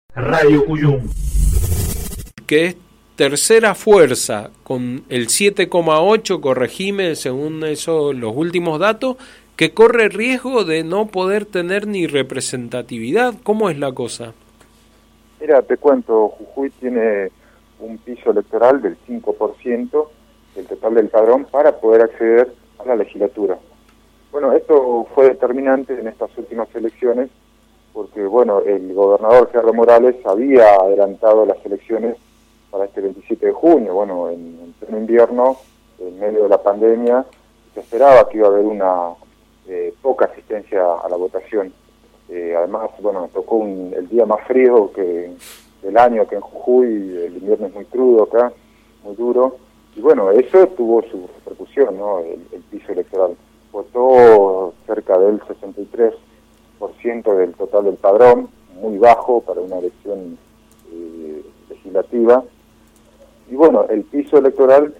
Radio Cuyum, que es tercera fuerza con el 7,8, corregime según eso los últimos datos, que corre riesgo de no poder tener ni representatividad. ¿Cómo es la cosa? Mira, te cuento, Jujuy tiene un piso electoral del 5% del total del padrón para poder acceder a la legislatura. Bueno, esto fue determinante en estas últimas elecciones porque, bueno, el gobernador Gerardo Morales había adelantado las elecciones para este 27 de junio. Bueno, en pleno invierno, en medio de la pandemia, se esperaba que iba a haber una poca asistencia a la votación. Además, bueno, nos tocó el día más frío del año que en Jujuy, el invierno es muy crudo acá, muy duro, y bueno, eso tuvo su repercusión, ¿no? El piso electoral votó cerca del 63% del total del padrón, muy bajo para una elección legislativa, y bueno, el piso electoral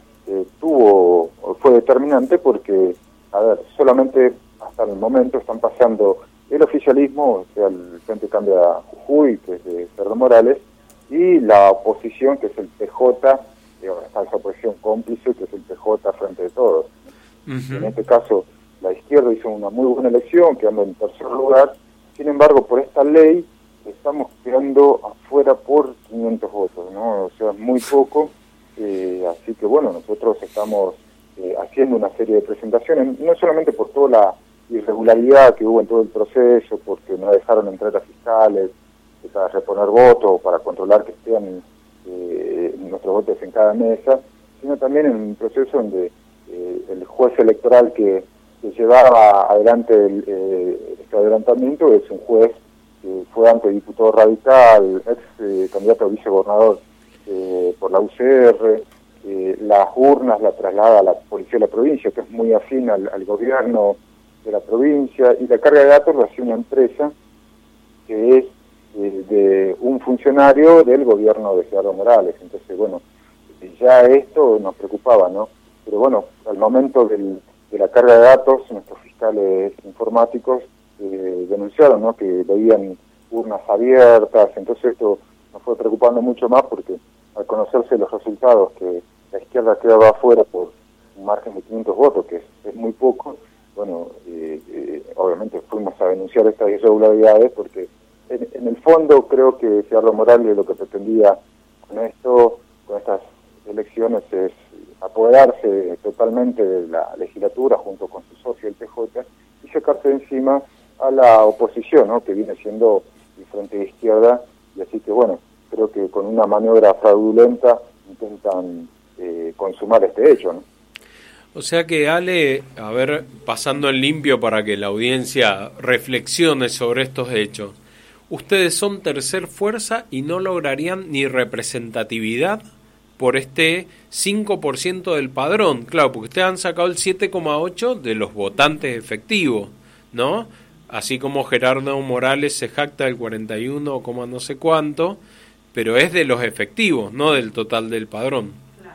fue determinante porque, a ver, solamente hasta el momento están pasando el oficialismo, o sea, el Frente Cambia Jujuy, que es de Gerardo Morales, y la oposición, que es el PJ, esa oposición cómplice, que es el PJ Frente de Todos. Uh-huh. En este caso, la izquierda hizo una muy buena elección, quedando en tercer lugar. Sin embargo, por esta ley, estamos quedando afuera por 500 votos, ¿no? O sea, muy poco. Así que, bueno, nosotros estamos haciendo una serie de presentaciones, no solamente por toda la irregularidad que hubo en todo el proceso, porque no dejaron entrar a fiscales para reponer votos, para controlar que estén nuestros votos en cada mesa, sino también en un proceso donde el juez electoral que llevaba adelante este adelantamiento es un juez que fue antes diputado radical, ex candidato a vicegobernador por la UCR. Las urnas la traslada a la policía de la provincia, que es muy afín al gobierno de la provincia, y la carga de datos lo hace una empresa que es de un funcionario del gobierno de Gerardo Morales. Entonces, bueno, ya esto nos preocupaba, ¿no? Pero bueno, al momento de la carga de datos, nuestros fiscales informáticos denunciaron, ¿no?, que veían urnas abiertas. Entonces esto nos fue preocupando mucho más porque al conocerse los resultados, que la izquierda quedaba afuera por un margen de 500 votos, que es muy poco, bueno, obviamente fuimos a denunciar estas irregularidades porque en el fondo creo que Gerardo Morales lo que pretendía con estas elecciones es apoderarse totalmente de la legislatura junto con su socio el PJ y sacarse de encima a la oposición, ¿no?, que viene siendo el Frente de Izquierda, y así que bueno, creo que con una maniobra fraudulenta intentan consumar este hecho, ¿no? O sea que, Ale, a ver, pasando en limpio para que la audiencia reflexione sobre estos hechos, ustedes son tercer fuerza y no lograrían ni representatividad por este 5% del padrón. Claro, porque ustedes han sacado el 7,8% de los votantes efectivos, ¿no? Así como Gerardo Morales se jacta del 41, no sé cuánto, pero es de los efectivos, no del total del padrón.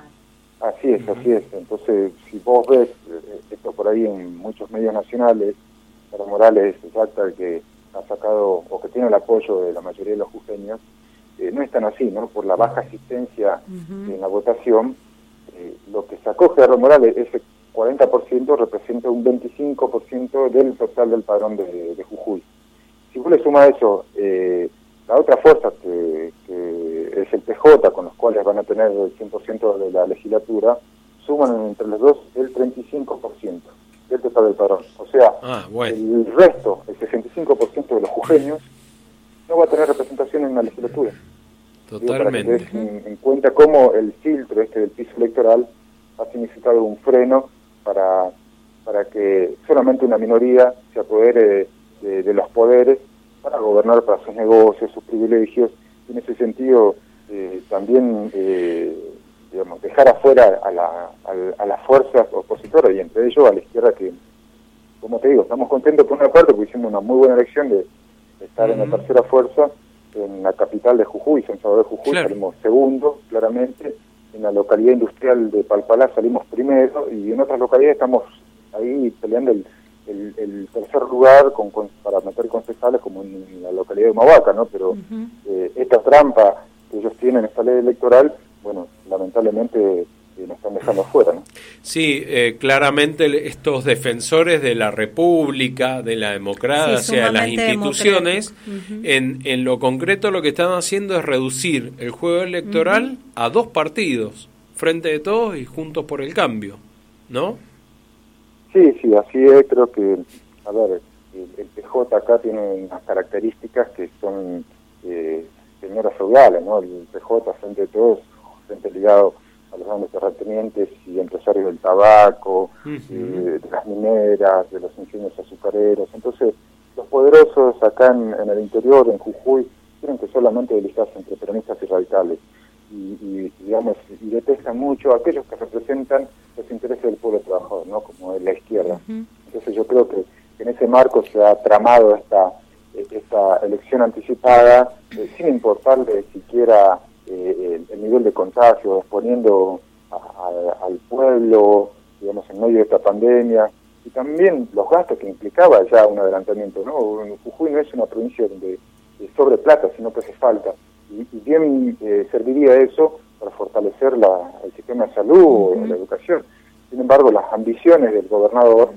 Así es, así es. Entonces, si vos ves esto por ahí en muchos medios nacionales, Gerardo Morales es exacta que ha sacado o que tiene el apoyo de la mayoría de los jujeños, no es tan así, ¿no? Por la baja asistencia en la votación, lo que sacó Gerardo Morales, ese 40% representa un 25% del total del padrón de Jujuy. Si vos le sumas eso, la otra fuerza que es el PJ, con los cuales van a tener el 100% de la legislatura, suman entre los dos el 35% del total del padrón. O sea, el resto, el 65% de los jujeños, no va a tener representación en la legislatura. Totalmente. Digo, para que te des en cuenta cómo el filtro del piso electoral ha significado un freno para que solamente una minoría se apodere de los poderes para gobernar para sus negocios, sus privilegios, y en ese sentido también digamos, dejar afuera a las fuerzas opositoras, y entre ellos a la izquierda, que, como te digo, estamos contentos por una parte porque hicimos una muy buena elección de estar en la tercera fuerza en la capital de Jujuy, San Salvador de Jujuy, claro. Salimos segundo, claramente. En la localidad industrial de Palpalá salimos primero, y en otras localidades estamos ahí peleando el tercer lugar para meter concejales como en la localidad de Humahuaca, ¿no? Pero esta trampa que ellos tienen, esta ley electoral, bueno, lamentablemente nos están dejando afuera, ¿no? Sí, claramente estos defensores de la República, de la democracia, de las instituciones, en lo concreto lo que están haciendo es reducir el juego electoral a dos partidos, Frente de Todos y Juntos por el Cambio, ¿no? Sí, así es. Creo que, a ver, el PJ acá tiene unas características que son señoras feudales, ¿no? El PJ, Frente de Todos, frente ligado a los grandes terratenientes y empresarios del tabaco, de las mineras, de los ingenios azucareros. Entonces, los poderosos acá en el interior, en Jujuy, tienen que solamente delistarse entre peronistas y radicales. Y digamos, y detestan mucho a aquellos que representan los intereses del pueblo trabajador, ¿no? Como es la izquierda. Entonces yo creo que en ese marco se ha tramado esta elección anticipada, sin importarle siquiera el nivel de contagio, exponiendo al pueblo, digamos, en medio de esta pandemia, y también los gastos que implicaba ya un adelantamiento, ¿no? Jujuy no es una provincia donde sobre plata, sino que hace falta. Y bien serviría eso para fortalecer el sistema de salud o la educación. Sin embargo, las ambiciones del gobernador,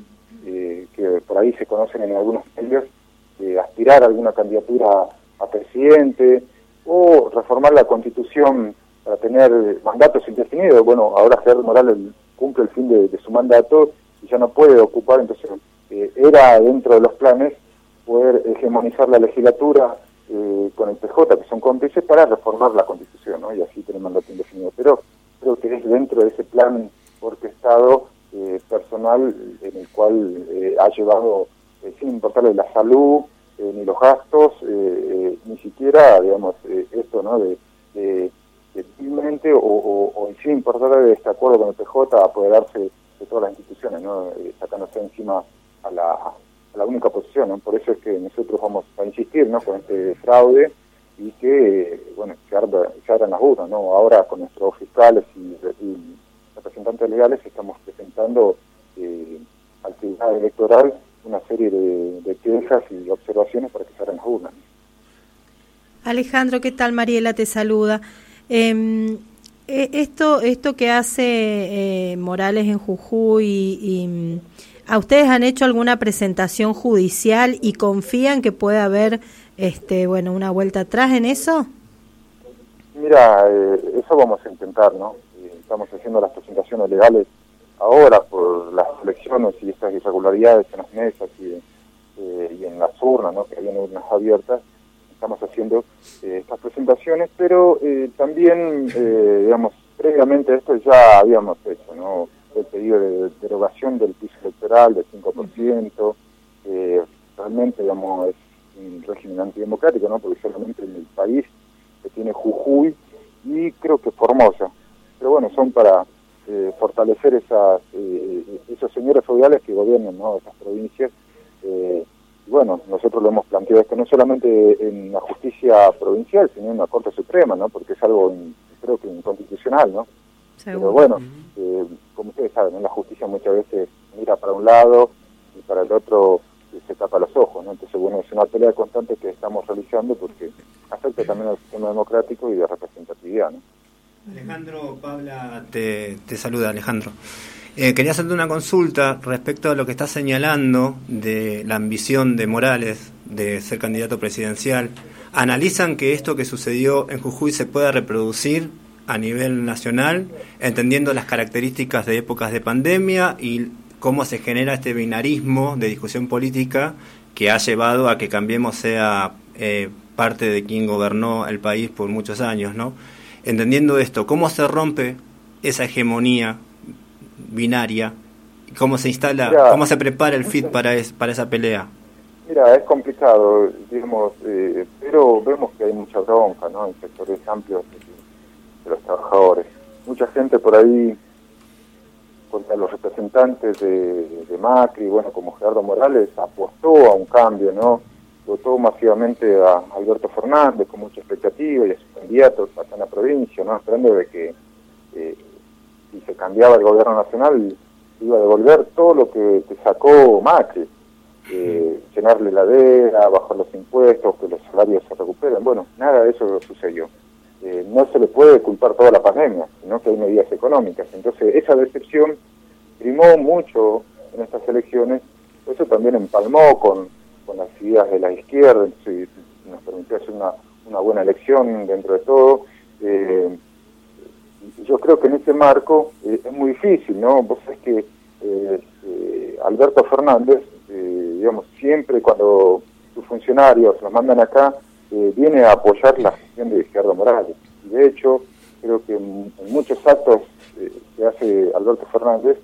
que por ahí se conocen en algunos medios, de aspirar a alguna candidatura a presidente o reformar la Constitución para tener mandatos indefinidos. Bueno, ahora Gerardo Morales cumple el fin de su mandato y ya no puede ocupar, entonces era dentro de los planes poder hegemonizar la legislatura con el PJ, que son cómplices, para reformar la Constitución, ¿no? Y así tener mandato indefinido. Pero creo que es dentro de ese plan orquestado personal en el cual ha llevado, sin importarle la salud, ni los gastos, ni siquiera, digamos, esto, ¿no? De simplemente o sin importarle este acuerdo con el PJ, a apoderarse de todas las instituciones, ¿no? Sacándose encima a la única posición, ¿no? Por eso es que nosotros vamos a insistir, ¿no? Con este fraude y que, bueno, se abran las urnas, ¿no? Ahora con nuestros fiscales y representantes legales estamos presentando al Tribunal Electoral una serie de quejas y observaciones para que se abran las urnas. Alejandro, ¿qué tal? Mariela te saluda. Esto que hace Morales en Jujuy y ¿a ustedes han hecho alguna presentación judicial y confían que pueda haber una vuelta atrás en eso? Mira, eso vamos a intentar, ¿no? Estamos haciendo las presentaciones legales ahora por las elecciones y estas irregularidades en las mesas y en las urnas, ¿no? Que habían urnas abiertas. Estamos haciendo estas presentaciones, pero también, digamos, previamente a esto ya habíamos hecho, ¿no? El pedido de derogación del piso electoral del 5%, realmente, digamos, es un régimen antidemocrático, ¿no? Porque solamente en el país que tiene Jujuy y creo que Formosa. Pero bueno, son para fortalecer esos señores feudales que gobiernan, ¿no? Esas provincias. Bueno, nosotros lo hemos planteado esto no solamente en la justicia provincial, sino en la Corte Suprema, ¿no? Porque es algo, creo que inconstitucional, ¿no? Seguro. Pero bueno, como ustedes saben, ¿no? La justicia muchas veces mira para un lado y para el otro se tapa los ojos, ¿no? Entonces, bueno, es una pelea constante que estamos realizando porque afecta también al sistema democrático y de representatividad, ¿no? Alejandro, Paula te saluda, Alejandro. Quería hacerte una consulta respecto a lo que estás señalando de la ambición de Morales de ser candidato presidencial. ¿Analizan que esto que sucedió en Jujuy se pueda reproducir a nivel nacional, entendiendo las características de épocas de pandemia y cómo se genera este binarismo de discusión política que ha llevado a que Cambiemos sea parte de quien gobernó el país por muchos años, ¿no? Entendiendo esto, ¿cómo se rompe esa hegemonía binaria? ¿Cómo se instala, cómo se prepara el FIT para esa pelea? Mira, es complicado, digamos, pero vemos que hay mucha bronca, ¿no? En sectores amplios de los trabajadores. Mucha gente por ahí, contra los representantes de Macri, bueno, como Gerardo Morales, apostó a un cambio, ¿no? Votó masivamente a Alberto Fernández con mucha expectativa y a sus candidatos acá en la provincia, ¿no? Esperando de que si se cambiaba el gobierno nacional iba a devolver todo lo que sacó Macri. llenarle la heladera, bajar los impuestos, que los salarios se recuperen. Bueno, nada de eso sucedió. No se le puede culpar toda la pandemia, sino que hay medidas económicas. Entonces, esa decepción primó mucho en estas elecciones, eso también empalmó con las ideas de la izquierda, entonces nos permitió hacer una buena elección dentro de todo. Yo creo que en ese marco es muy difícil, ¿no? Vos sabés que Alberto Fernández, digamos, siempre cuando sus funcionarios los mandan acá, viene a apoyar la gestión de Gerardo Morales. Y de hecho, creo que en muchos actos que hace Alberto Fernández,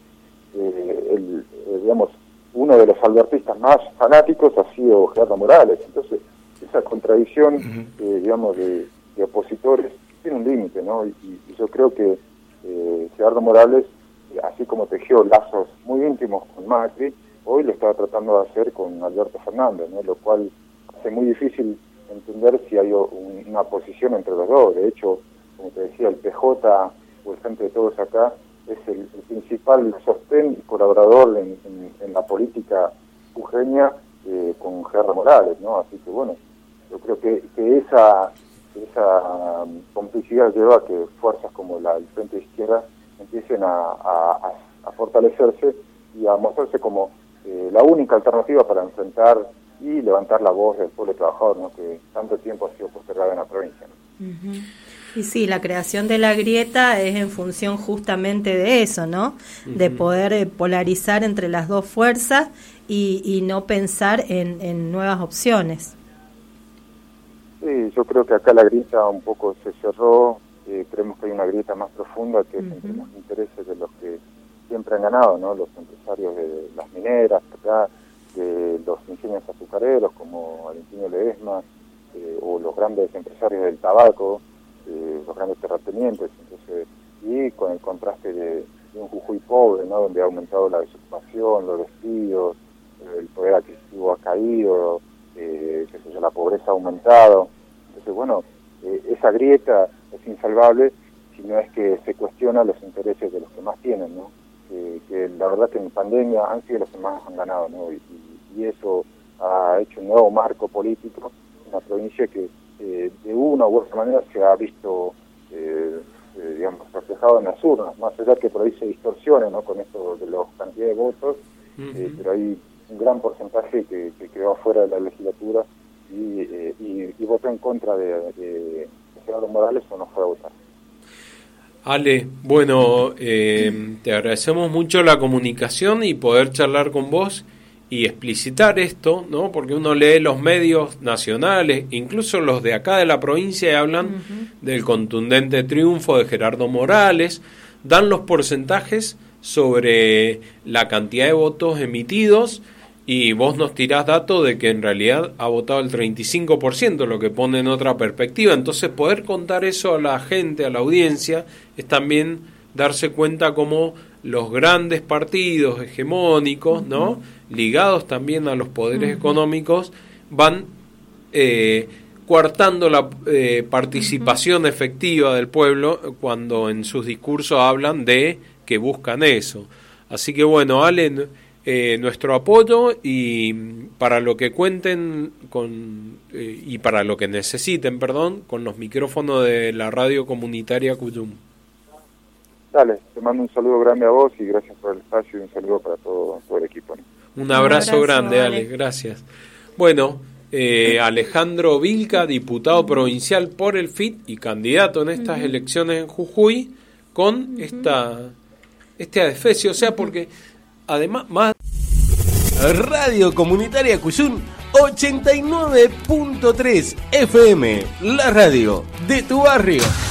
digamos, uno de los albertistas más fanáticos ha sido Gerardo Morales. Entonces, esa contradicción, digamos, de opositores tiene un límite, ¿no? Y yo creo que Gerardo Morales, así como tejió lazos muy íntimos con Macri, hoy lo estaba tratando de hacer con Alberto Fernández, ¿no? Lo cual hace muy difícil entender si hay una posición entre los dos. De hecho, como te decía, el PJ o el Frente de Todos acá es el principal sostén y colaborador en la política jujeña con Gerardo Morales, ¿no? Así que bueno, yo creo que esa complicidad lleva a que fuerzas como el Frente de Izquierda empiecen a fortalecerse y a mostrarse como la única alternativa para enfrentar y levantar la voz del pueblo trabajador, ¿no? Que tanto tiempo ha sido postergada en la provincia, ¿no? Uh-huh. Y sí, la creación de la grieta es en función justamente de eso, ¿no? Uh-huh. De poder polarizar entre las dos fuerzas y no pensar en nuevas opciones. Sí, yo creo que acá la grieta un poco se cerró. Creemos que hay una grieta más profunda que es entre los intereses de los que siempre han ganado, ¿no? Los empresarios de las mineras acá, de los ingenios azucareros como Valentín Ledesma, o los grandes empresarios del tabaco, los grandes terratenientes. Entonces, y con el contraste de un Jujuy pobre, ¿no? Donde ha aumentado la desocupación, los despidos, el poder adquisitivo ha caído, la pobreza ha aumentado. Entonces, bueno, esa grieta es insalvable si no es que se cuestiona los intereses de los que más tienen, ¿no? Que la verdad que en pandemia han sido los que más han ganado, ¿no? Y eso ha hecho un nuevo marco político en la provincia que de una u otra manera se ha visto, digamos, reflejado en las urnas, más allá que por ahí se distorsione, ¿no? Con esto de los cantidades de votos, pero hay un gran porcentaje que quedó afuera de la legislatura y votó en contra de Gerardo Morales o no fue a votar. Ale, bueno, te agradecemos mucho la comunicación y poder charlar con vos y explicitar esto, ¿no? Porque uno lee los medios nacionales, incluso los de acá de la provincia, y hablan del contundente triunfo de Gerardo Morales, dan los porcentajes sobre la cantidad de votos emitidos y vos nos tirás datos de que en realidad ha votado el 35%, lo que pone en otra perspectiva. Entonces poder contar eso a la gente, a la audiencia, es también darse cuenta cómo los grandes partidos hegemónicos, ¿no? Ligados también a los poderes económicos, van coartando la participación efectiva del pueblo cuando en sus discursos hablan de que buscan eso. Así que bueno, Ale, nuestro apoyo y para lo que cuenten y para lo que necesiten, con los micrófonos de la radio comunitaria Cuyum. Dale, te mando un saludo grande a vos y gracias por el espacio y un saludo para todo el equipo, ¿no? Un abrazo grande, Ale, gracias. Bueno, Alejandro Vilca, diputado provincial por el FIT y candidato en estas elecciones en Jujuy, con este adefesio, o sea, porque además más Radio Comunitaria Cuyum 89.3 FM, la radio de tu barrio.